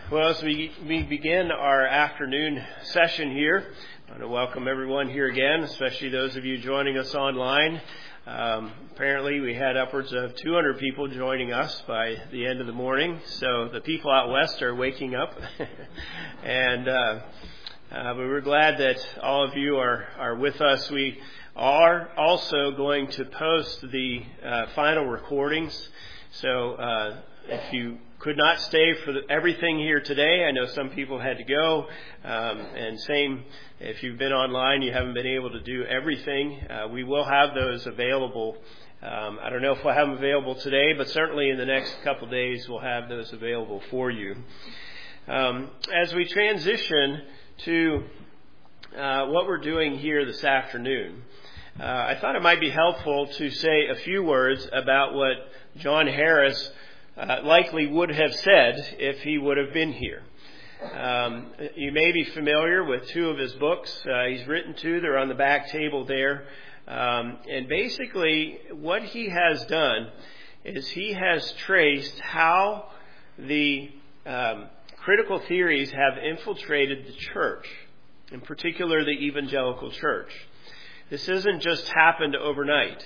Well, as we begin our afternoon session here, I want to welcome everyone here again, especially those of you joining us online. Apparently we had upwards of 200 people joining us by the end of the morning, so the people out west are waking up. And we were glad that all of you are with us. We are also going to post the final recordings, so if you could not stay for everything here today, I know some people had to go, and same if you've been online, you haven't been able to do everything. We will have those available. I don't know if we'll have them available today, but certainly in the next couple of days we'll have those available for you. As we transition to what we're doing here this afternoon, I thought it might be helpful to say a few words about what John Harris likely would have said if he would have been here. You may be familiar with two of his books. He's written two. They're on the back table there. And basically what he has done is he has traced how the critical theories have infiltrated the church, in particular the evangelical church. This isn't just happened overnight.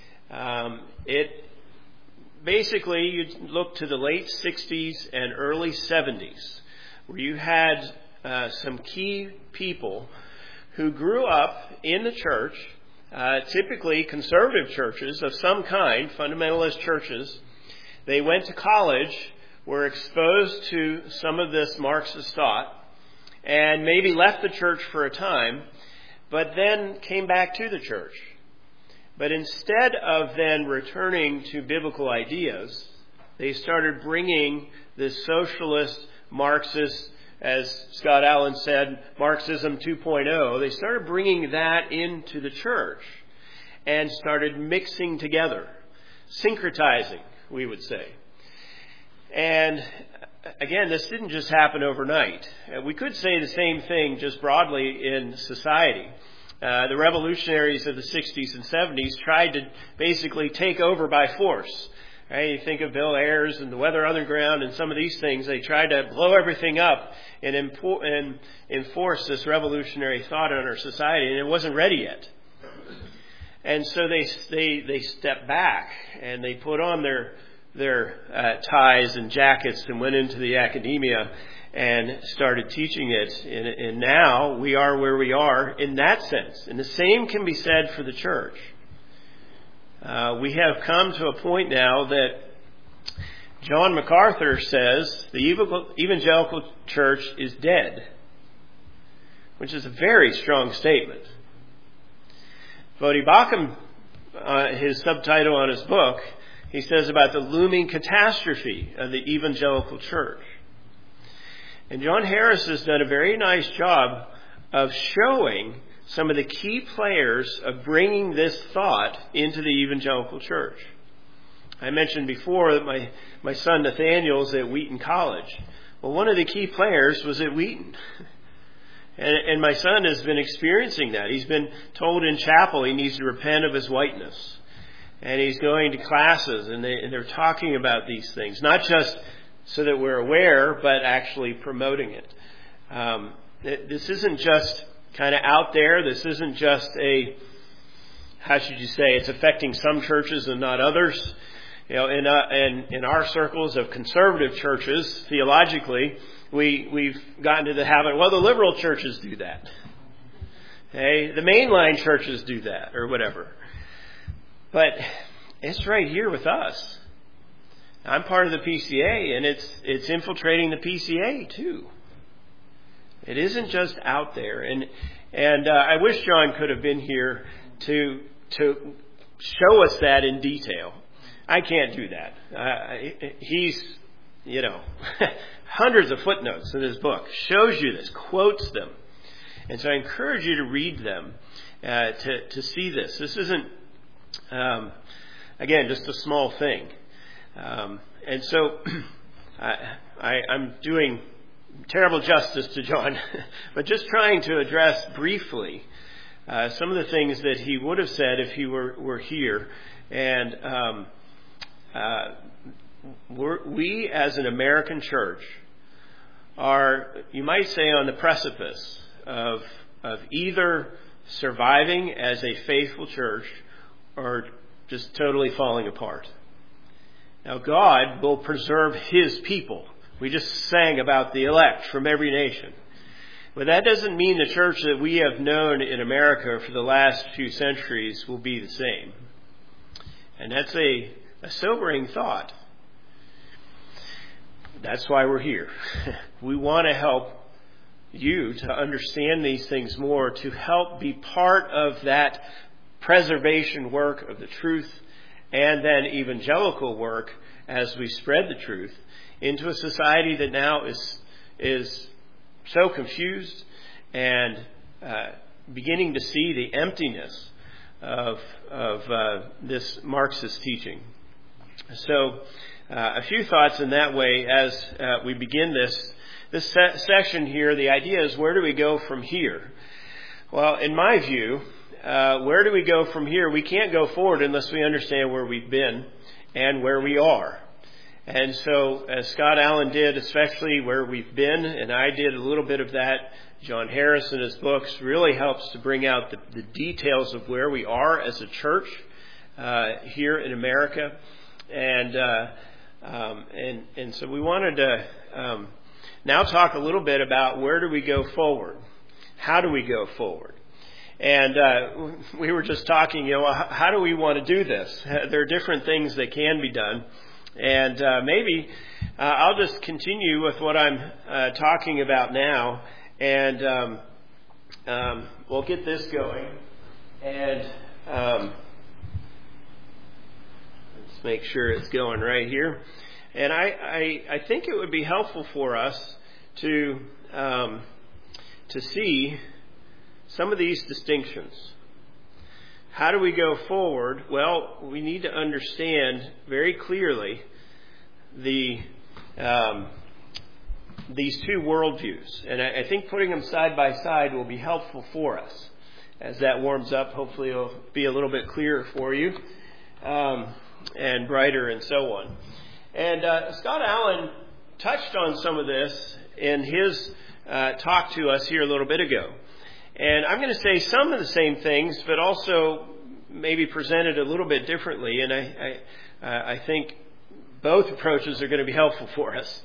Basically, you look to the late 60s and early 70s, where you had some key people who grew up in the church, typically conservative churches of some kind, fundamentalist churches. They went to college, were exposed to some of this Marxist thought, and maybe left the church for a time, but then came back to the church. But instead of then returning to biblical ideas, they started bringing this socialist, Marxist, as Scott Allen said, Marxism 2.0. They started bringing that into the church and started mixing together, syncretizing, we would say. And again, this didn't just happen overnight. We could say the same thing just broadly in society. The revolutionaries of the 60s and 70s tried to basically take over by force. Right? You think of Bill Ayers and the Weather Underground and some of these things. They tried to blow everything up and enforce this revolutionary thought on our society, and it wasn't ready yet. And so they stepped back and they put on their ties and jackets and went into the academia and started teaching it. And now we are where we are in that sense. And the same can be said for the church. We have come to a point now that John MacArthur says the evangelical church is dead, which is a very strong statement. Voddie Baucham, his subtitle on his book, he says about the looming catastrophe of the evangelical church. And John Harris has done a very nice job of showing some of the key players of bringing this thought into the evangelical church. I mentioned before that my son Nathaniel's at Wheaton College. Well, one of the key players was at Wheaton. And my son has been experiencing that. He's been told in chapel he needs to repent of his whiteness. And he's going to classes, and they're talking about these things, not just so that we're aware, but actually promoting it. This isn't just kind of out there. This isn't just how should you say, it's affecting some churches and not others. You know, in our circles of conservative churches, theologically, we've gotten to the habit, well, the liberal churches do that. Okay? The mainline churches do that, or whatever. But it's right here with us. I'm part of the PCA, and it's infiltrating the PCA too. It isn't just out there, and I wish John could have been here to show us that in detail. I can't do that. He's, hundreds of footnotes in his book, shows you this, quotes them, and so I encourage you to read them to see this. This isn't, again, just a small thing. And so I'm doing terrible justice to John, but just trying to address briefly some of the things that he would have said if he were here. And we as an American church are, you might say, on the precipice of either surviving as a faithful church or just totally falling apart. Now, God will preserve His people. We just sang about the elect from every nation. But that doesn't mean the church that we have known in America for the last few centuries will be the same. And that's a sobering thought. That's why we're here. We want to help you to understand these things more, to help be part of that preservation work of the truth and then evangelical work as we spread the truth into a society that now is so confused and beginning to see the emptiness of this Marxist teaching. So a few thoughts in that way as we begin this session here. The idea is, where do we go from here? Well, in my view, where do we go from here? We can't go forward unless we understand where we've been and where we are. And so, as Scott Allen did, especially where we've been, and I did a little bit of that, John Harris in his books really helps to bring out the details of where we are as a church here in America. And so we wanted to now talk a little bit about where do we go forward? How do we go forward? And we were just talking, how do we want to do this? There are different things that can be done. And maybe I'll just continue with what I'm talking about now. And we'll get this going. And let's make sure it's going right here. And I think it would be helpful for us to see some of these distinctions. How do we go forward? Well, we need to understand very clearly these two worldviews. And I think putting them side by side will be helpful for us. As that warms up, hopefully it'll be a little bit clearer for you and brighter and so on. And Scott Allen touched on some of this in his talk to us here a little bit ago. And I'm going to say some of the same things, but also maybe presented a little bit differently. And I think both approaches are going to be helpful for us.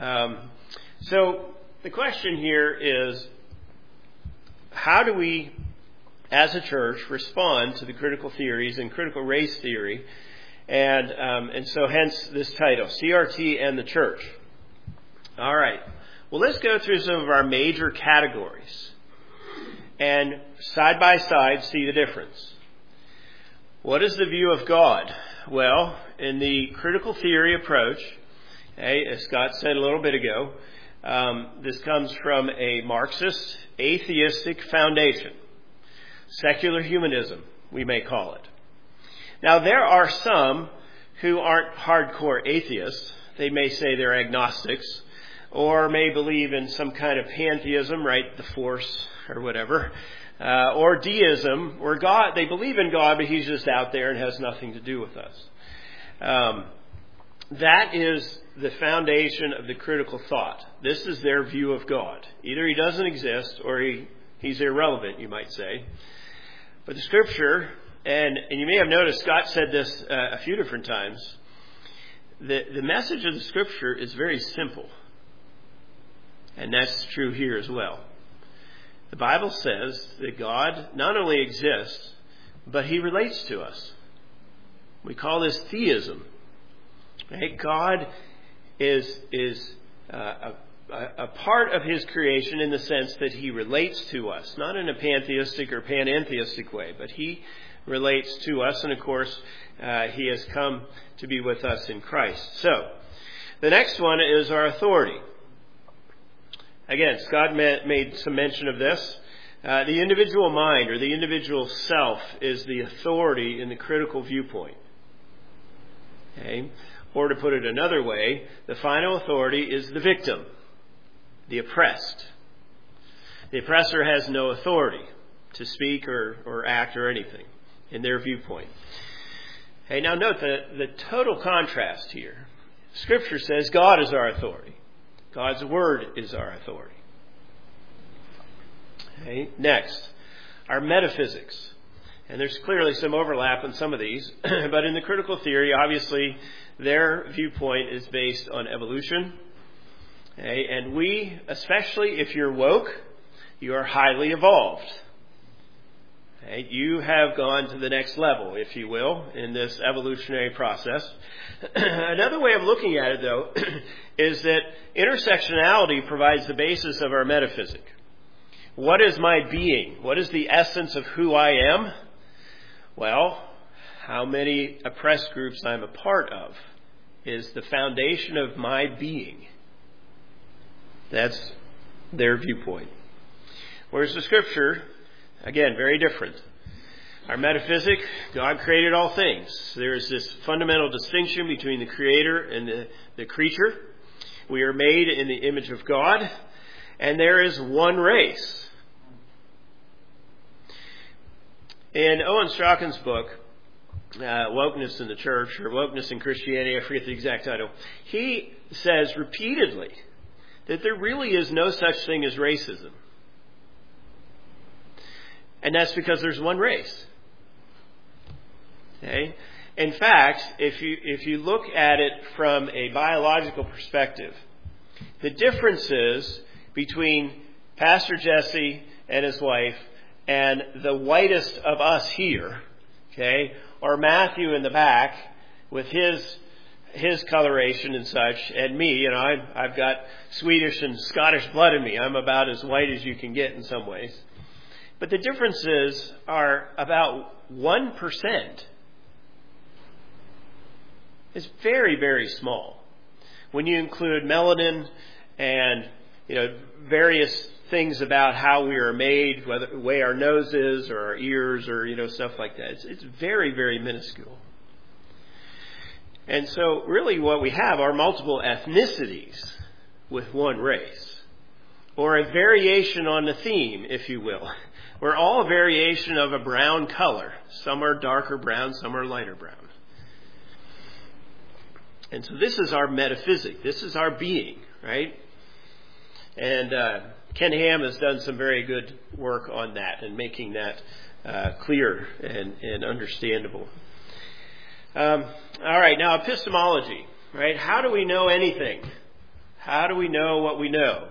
So the question here is, how do we, as a church, respond to the critical theories and critical race theory? And so hence this title, CRT and the Church. All right. Well, let's go through some of our major categories and side by side see the difference. What is the view of God? Well, in the critical theory approach, as Scott said a little bit ago, this comes from a Marxist atheistic foundation. Secular humanism, we may call it. Now, there are some who aren't hardcore atheists. They may say they're agnostics or may believe in some kind of pantheism, right, the force or whatever, or deism, where God, they believe in God, but He's just out there and has nothing to do with us. That is the foundation of the critical thought. This is their view of God. Either He doesn't exist or He's irrelevant, you might say. But the Scripture, and you may have noticed Scott said this a few different times, the message of the Scripture is very simple. And that's true here as well. The Bible says that God not only exists, but He relates to us. We call this theism. Right? God is a part of His creation in the sense that He relates to us, not in a pantheistic or panentheistic way, but He relates to us, and of course, He has come to be with us in Christ. So, the next one is our authority. Again, Scott made some mention of this. The individual mind or the individual self is the authority in the critical viewpoint. Okay? Or to put it another way, the final authority is the victim, the oppressed. The oppressor has no authority to speak or act or anything in their viewpoint. Hey, now note the total contrast here. Scripture says God is our authority. God's Word is our authority. Okay. Next, our metaphysics. And there's clearly some overlap in some of these, but in the critical theory, obviously, their viewpoint is based on evolution. Okay. And we, especially if you're woke, you are highly evolved. Okay. You have gone to the next level, if you will, in this evolutionary process. Another way of looking at it, though, is that intersectionality provides the basis of our metaphysic. What is my being? What is the essence of who I am? Well, how many oppressed groups I'm a part of is the foundation of my being. That's their viewpoint. Whereas the Scripture, again, very different. Our metaphysic, God created all things. There is this fundamental distinction between the Creator and the creature. We are made in the image of God, and there is one race. In Owen Strachan's book, Wokeness in the Church, or Wokeness in Christianity, I forget the exact title, he says repeatedly that there really is no such thing as racism. And that's because there's one race. Okay? In fact, if you look at it from a biological perspective, the differences between Pastor Jesse and his wife and the whitest of us here, okay, or Matthew in the back with his coloration and such, and me, I've got Swedish and Scottish blood in me. I'm about as white as you can get in some ways. But the differences are about 1%. It's very, very small. When you include melanin and, various things about how we are made, whether the way our nose is or our ears or, stuff like that. It's very, very minuscule. And so really what we have are multiple ethnicities with one race, or a variation on the theme, if you will. We're all a variation of a brown color. Some are darker brown, some are lighter brown. And so this is our metaphysic. This is our being, right? And Ken Ham has done some very good work on that and making that clear and understandable. All right, now epistemology, right? How do we know anything? How do we know what we know?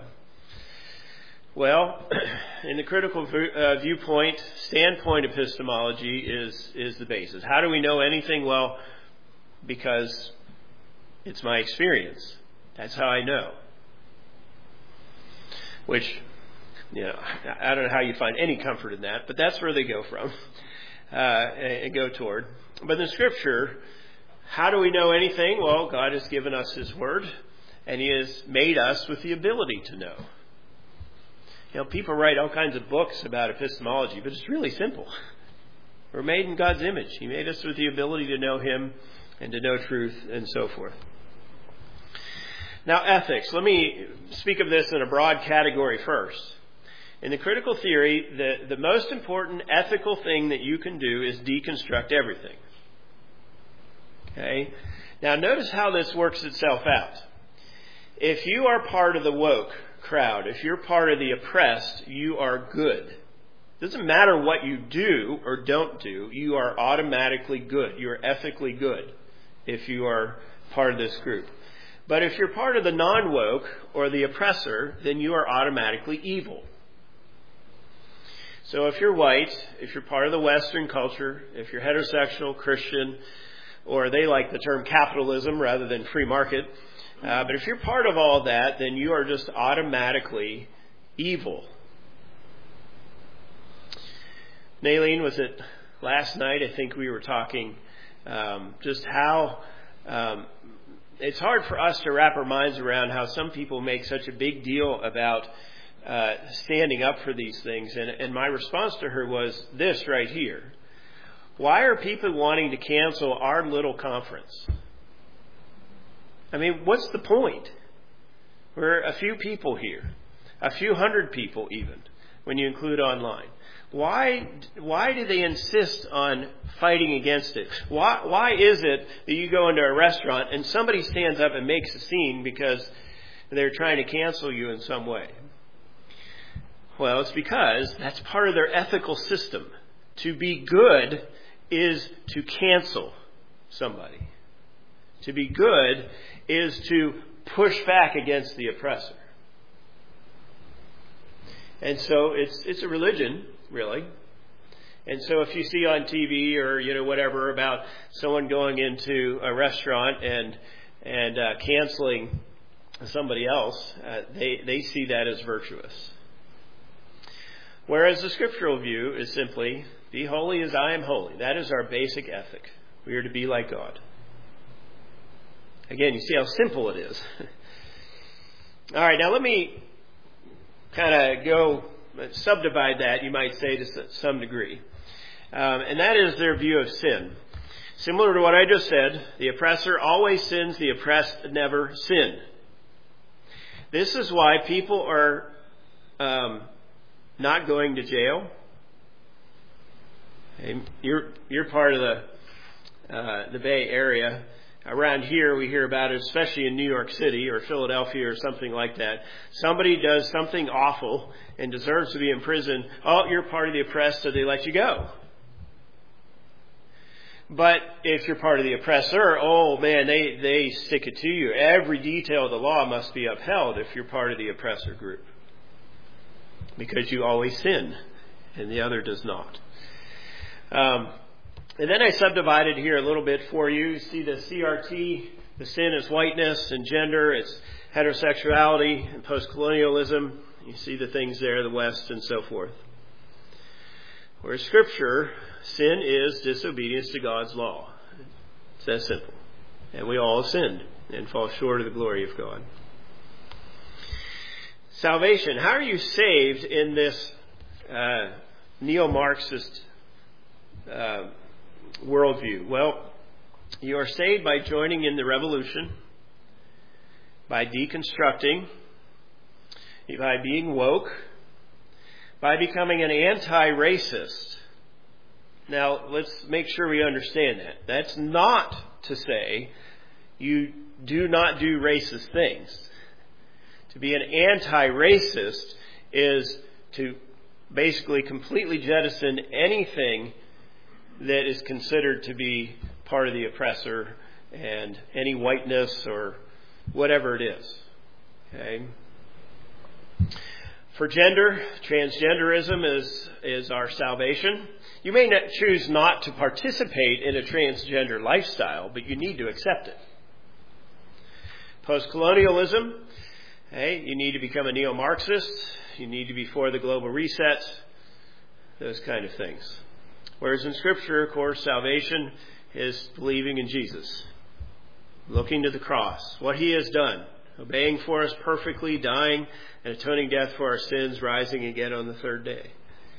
Well, in the critical viewpoint, standpoint epistemology is the basis. How do we know anything? Well, because it's my experience. That's how I know. Which, I don't know how you find any comfort in that, but that's where they go from and go toward. But in the Scripture, how do we know anything? Well, God has given us His Word, and He has made us with the ability to know. People write all kinds of books about epistemology, but it's really simple. We're made in God's image. He made us with the ability to know Him and to know truth and so forth. Now, ethics. Let me speak of this in a broad category first. In the critical theory, the most important ethical thing that you can do is deconstruct everything. Okay? Now, notice how this works itself out. If you are part of the woke crowd, if you're part of the oppressed, you are good. It doesn't matter what you do or don't do, you are automatically good. You are ethically good if you are part of this group. But if you're part of the non-woke or the oppressor, then you are automatically evil. So if you're white, if you're part of the Western culture, if you're heterosexual, Christian, or they like the term capitalism rather than free market, but if you're part of all that, then you are just automatically evil. Naileen, was it last night? I think we were talking just how it's hard for us to wrap our minds around how some people make such a big deal about standing up for these things. And my response to her was this right here. Why are people wanting to cancel our little conference? I mean, what's the point? We're a few people here, a few hundred people even, when you include online. Why do they insist on fighting against it? Why is it that you go into a restaurant and somebody stands up and makes a scene because they're trying to cancel you in some way. Well, it's because that's part of their ethical system. To be good is to cancel somebody. To be good is to push back against the oppressor. And so it's a religion, really. And so if you see on TV or, whatever about someone going into a restaurant and canceling somebody else, they see that as virtuous. Whereas the scriptural view is simply, be holy as I am holy. That is our basic ethic. We are to be like God. Again, you see how simple it is. All right, now let me kind of go subdivide that, you might say, to some degree. And that is their view of sin. Similar to what I just said, the oppressor always sins, the oppressed never sin. This is why people are not going to jail. You're part of the Bay Area. Around here, we hear about it, especially in New York City or Philadelphia or something like that. Somebody does something awful and deserves to be in prison. Oh, you're part of the oppressed, so they let you go. But if you're part of the oppressor, oh man, they stick it to you. Every detail of the law must be upheld if you're part of the oppressor group. Because you always sin, and the other does not. And then I subdivided here a little bit for you. You see the CRT, the sin is whiteness, and gender, it's heterosexuality and postcolonialism. You see the things there, the West and so forth. Whereas Scripture, sin is disobedience to God's law. It's that simple. And we all have sinned and fall short of the glory of God. Salvation. How are you saved in this neo-Marxist worldview? Well, you are saved by joining in the revolution, by deconstructing, by being woke, by becoming an anti-racist. Now, let's make sure we understand that. That's not to say you do not do racist things. To be an anti-racist is to basically completely jettison anything that is considered to be part of the oppressor and any whiteness or whatever it is. Okay? For gender, transgenderism is our salvation. You may not choose not to participate in a transgender lifestyle, but you need to accept it. Postcolonialism, you need to become a neo-Marxist. You need to be for the global reset. Those kind of things. Whereas in Scripture, of course, salvation is believing in Jesus. Looking to the cross. What He has done. Obeying for us perfectly, dying and atoning death for our sins, rising again on the third day.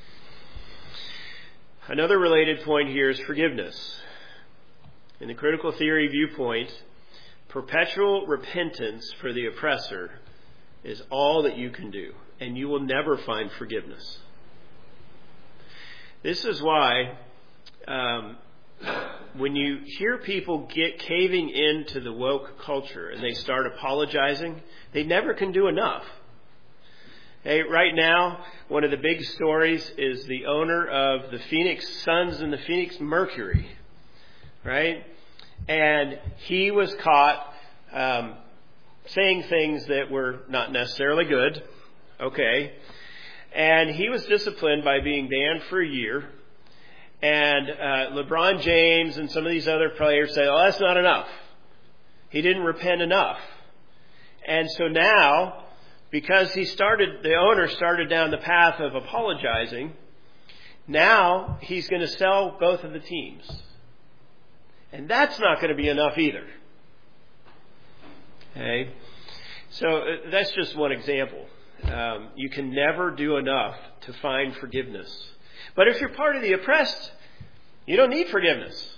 Another related point here is forgiveness. In the critical theory viewpoint, perpetual repentance for the oppressor is all that you can do, and you will never find forgiveness. This is why when you hear people caving into the woke culture and they start apologizing, they never can do enough. Hey, right now, one of the big stories is the owner of the Phoenix Suns and the Phoenix Mercury, right? And he was caught saying things that were not necessarily good, okay? And he was disciplined by being banned for a year. And LeBron James and some of these other players say, oh, that's not enough. He didn't repent enough. And so now, because the owner started down the path of apologizing, now he's going to sell both of the teams. And that's not going to be enough either. Okay? So that's just one example. You can never do enough to find forgiveness. But if you're part of the oppressed, you don't need forgiveness.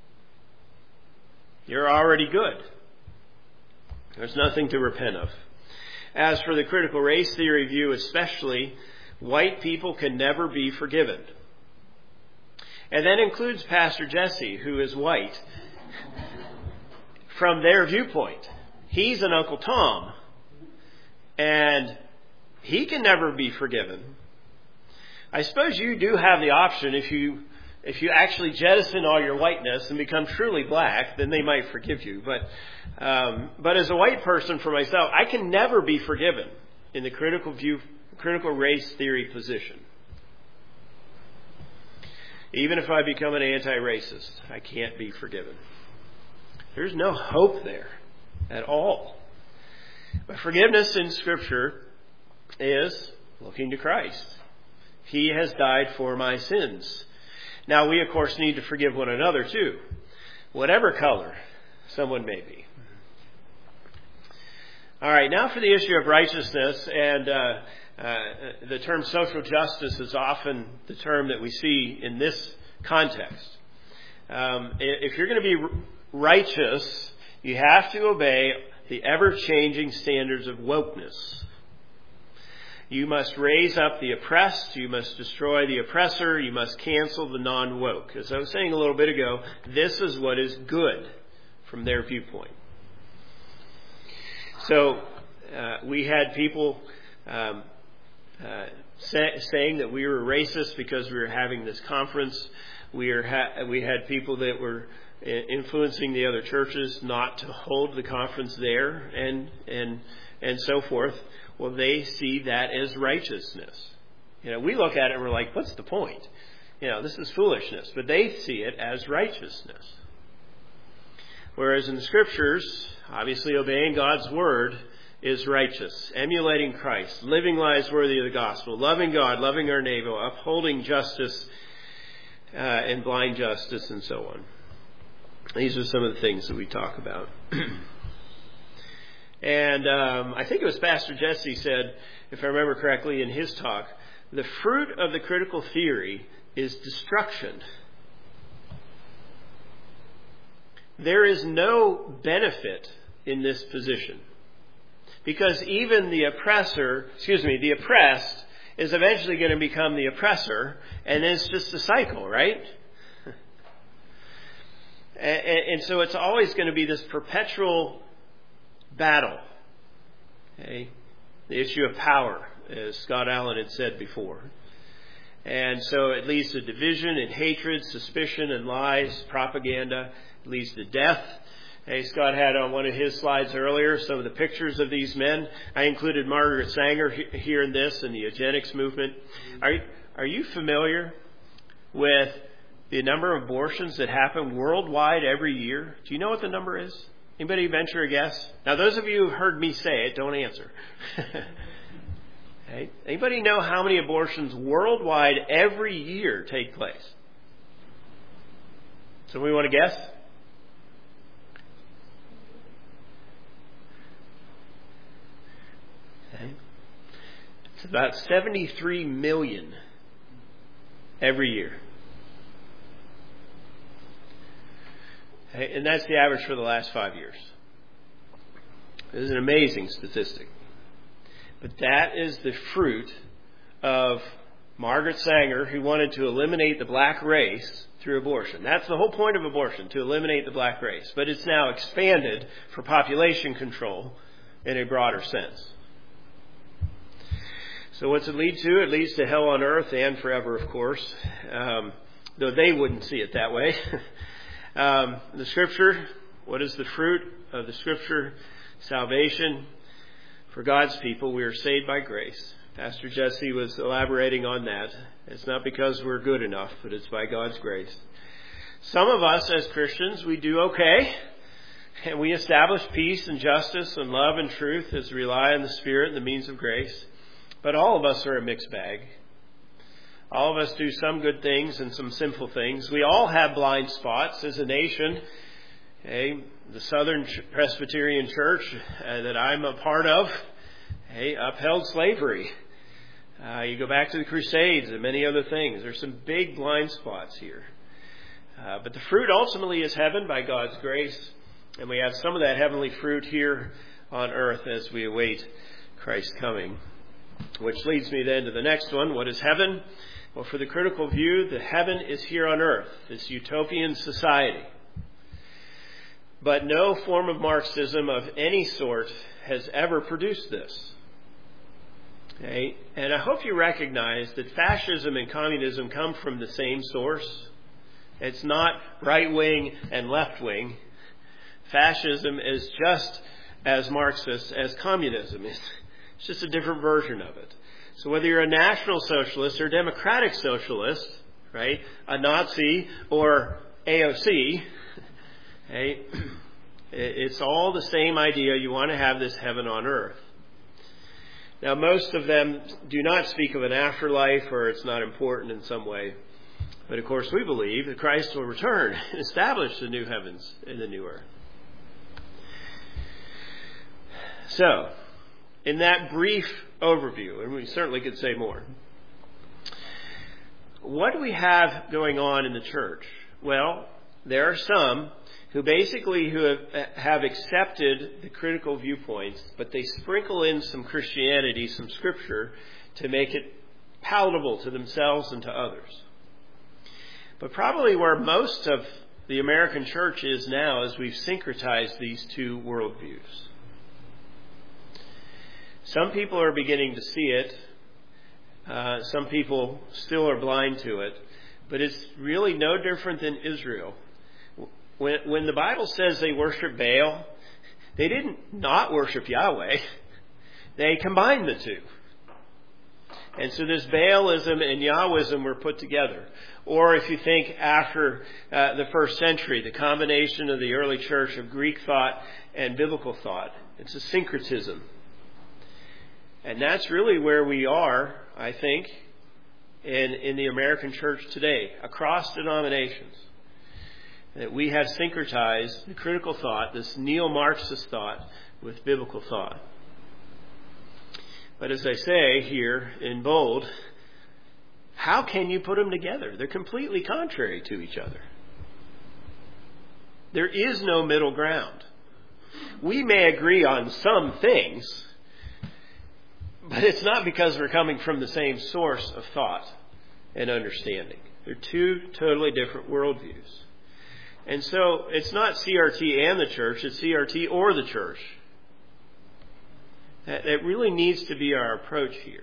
You're already good. There's nothing to repent of. As for the critical race theory view especially, white people can never be forgiven. And that includes Pastor Jesse, who is white. From their viewpoint, he's an Uncle Tom. and he can never be forgiven. I suppose you do have the option, if you actually jettison all your whiteness and become truly black, then they might forgive you. But as a white person for myself, I can never be forgiven in the critical race theory position. Even if I become an anti-racist, I can't be forgiven. There's no hope there at all. But forgiveness in Scripture is looking to Christ. He has died for my sins. Now, we, of course, need to forgive one another, too, whatever color someone may be. All right, now for the issue of righteousness, and the term social justice is often the term that we see in this context. If you're going to be righteous, you have to obey the ever-changing standards of wokeness. You must raise up the oppressed. You must destroy the oppressor. You must cancel the non-woke. As I was saying a little bit ago, this is what is good from their viewpoint. So we had people saying that we were racist because we were having this conference. We had people that were influencing the other churches not to hold the conference there, and so forth. Well, they see that as righteousness. We look at it and we're like, what's the point? This is foolishness. But they see it as righteousness. Whereas in the Scriptures, obviously obeying God's Word is righteous. Emulating Christ, living lives worthy of the gospel, loving God, loving our neighbor, upholding justice and blind justice, and so on. These are some of the things that we talk about. And I think it was Pastor Jesse said, if I remember correctly in his talk, the fruit of the critical theory is destruction. There is no benefit in this position. Because even the oppressed is eventually going to become the oppressor, and then it's just a cycle, right? And so it's always going to be this perpetual battle. Okay? The issue of power, as Scott Allen had said before. And so it leads to division and hatred, suspicion and lies, propaganda. It leads to death. Hey, Scott had on one of his slides earlier some of the pictures of these men. I included Margaret Sanger here in this and the eugenics movement. Are you familiar with the number of abortions that happen worldwide every year? Do you know what the number is? Anybody venture a guess? Now, those of you who've heard me say it, don't answer. Okay. Anybody know how many abortions worldwide every year take place? Somebody want to guess? Okay. It's about 73 million every year. And that's the average for the last 5 years. It is an amazing statistic. But that is the fruit of Margaret Sanger, who wanted to eliminate the black race through abortion. That's the whole point of abortion, to eliminate the black race. But it's now expanded for population control in a broader sense. So what's it lead to? It leads to hell on earth and forever, of course. Though they wouldn't see it that way. The Scripture, what is the fruit of the Scripture? Salvation. For God's people, we are saved by grace. Pastor Jesse was elaborating on that. It's not because we're good enough, but it's by God's grace. Some of us as Christians, we do okay. And we establish peace and justice and love and truth as we rely on the Spirit and the means of grace. But all of us are a mixed bag. All of us do some good things and some sinful things. We all have blind spots as a nation. Okay, the Southern Presbyterian Church that I'm a part of, upheld slavery. You go back to the Crusades and many other things. There's some big blind spots here. But the fruit ultimately is heaven by God's grace. And we have some of that heavenly fruit here on earth as we await Christ's coming. Which leads me then to the next one. What is heaven? Well, for the critical view, the heaven is here on earth, this utopian society. But no form of Marxism of any sort has ever produced this. Okay? And I hope you recognize that fascism and communism come from the same source. It's not right wing and left wing. Fascism is just as Marxist as communism is. It's just a different version of it. So whether you're a National Socialist or democratic socialist, right, a Nazi or AOC, okay, it's all the same idea. You want to have this heaven on earth. Now, most of them do not speak of an afterlife, or it's not important in some way. But of course, we believe that Christ will return and establish the new heavens and the new earth. So, in that brief overview, and we certainly could say more, what do we have going on in the church? Well, there are some who basically have accepted the critical viewpoints, but they sprinkle in some Christianity, some scripture, to make it palatable to themselves and to others. But probably where most of the American church is now is we've syncretized these two worldviews. Some people are beginning to see it. Some people still are blind to it. But it's really no different than Israel. When the Bible says they worship Baal, they didn't not worship Yahweh. They combined the two. And so this Baalism and Yahwism were put together. Or if you think after the first century, the combination of the early church of Greek thought and biblical thought. It's a syncretism. And that's really where we are, I think, in the American church today, across denominations. That we have syncretized the critical thought, this neo-Marxist thought, with biblical thought. But as I say here in bold, how can you put them together? They're completely contrary to each other. There is no middle ground. We may agree on some things, but it's not because we're coming from the same source of thought and understanding. They're two totally different worldviews. And so it's not CRT and the church, it's CRT or the church. That really needs to be our approach here.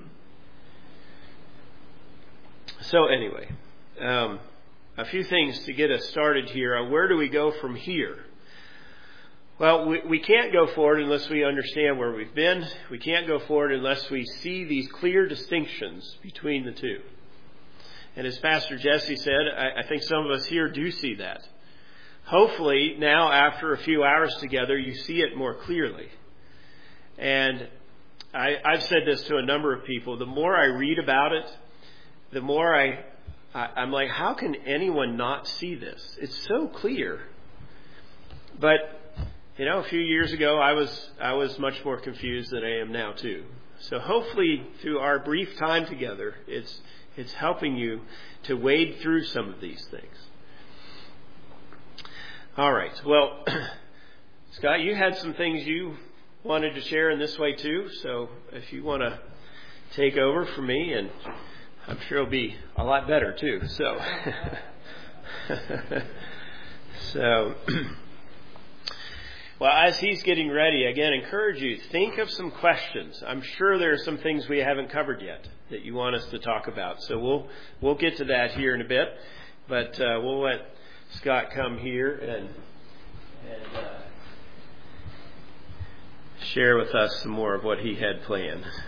So anyway, a few things to get us started here. Where do we go from here? Well, we can't go forward unless we understand where we've been. We can't go forward unless we see these clear distinctions between the two. And as Pastor Jesse said, I think some of us here do see that. Hopefully, now after a few hours together, you see it more clearly. And I've said this to a number of people. The more I read about it, the more I'm like, how can anyone not see this? It's so clear. But, a few years ago, I was much more confused than I am now, too. So hopefully, through our brief time together, it's helping you to wade through some of these things. All right. Well, Scott, you had some things you wanted to share in this way too. So if you want to take over from me, and I'm sure it'll be a lot better too. So, well, as he's getting ready, again, encourage you, think of some questions. I'm sure there are some things we haven't covered yet that you want us to talk about. So we'll get to that here in a bit, but we'll let Scott come here and share with us some more of what he had planned.